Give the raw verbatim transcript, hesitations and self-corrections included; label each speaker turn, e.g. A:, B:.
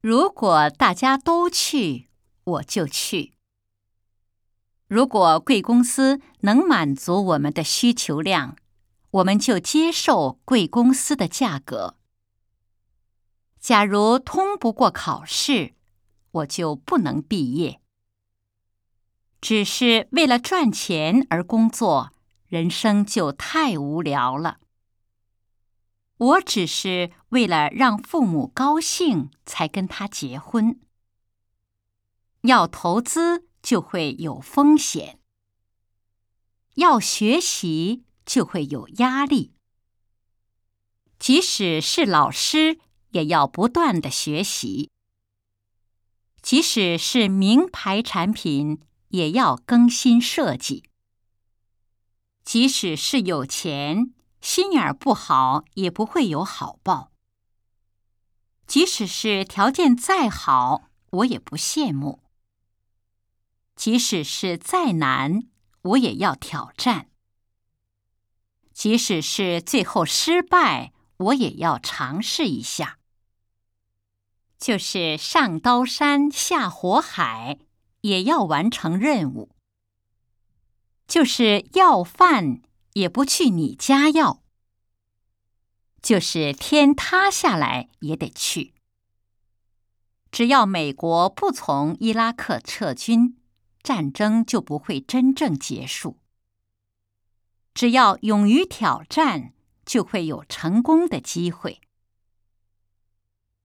A: 如果大家都去，我就去。如果贵公司能满足我们的需求量，我们就接受贵公司的价格。假如通不过考试，我就不能毕业。只是为了赚钱而工作，人生就太无聊了。我只是为了让父母高兴才跟他结婚。要投资就会有风险，要学习就会有压力。即使是老师，也要不断地学习。即使是名牌产品，也要更新设计。即使是有钱，心眼儿不好也不会有好报。即使是条件再好，我也不羡慕。即使是再难，我也要挑战。即使是最后失败，我也要尝试一下。就是上刀山下火海，也要完成任务。就是要饭，也不去你家要。就是天塌下来也得去。只要美国不从伊拉克撤军，战争就不会真正结束。只要勇于挑战，就会有成功的机会。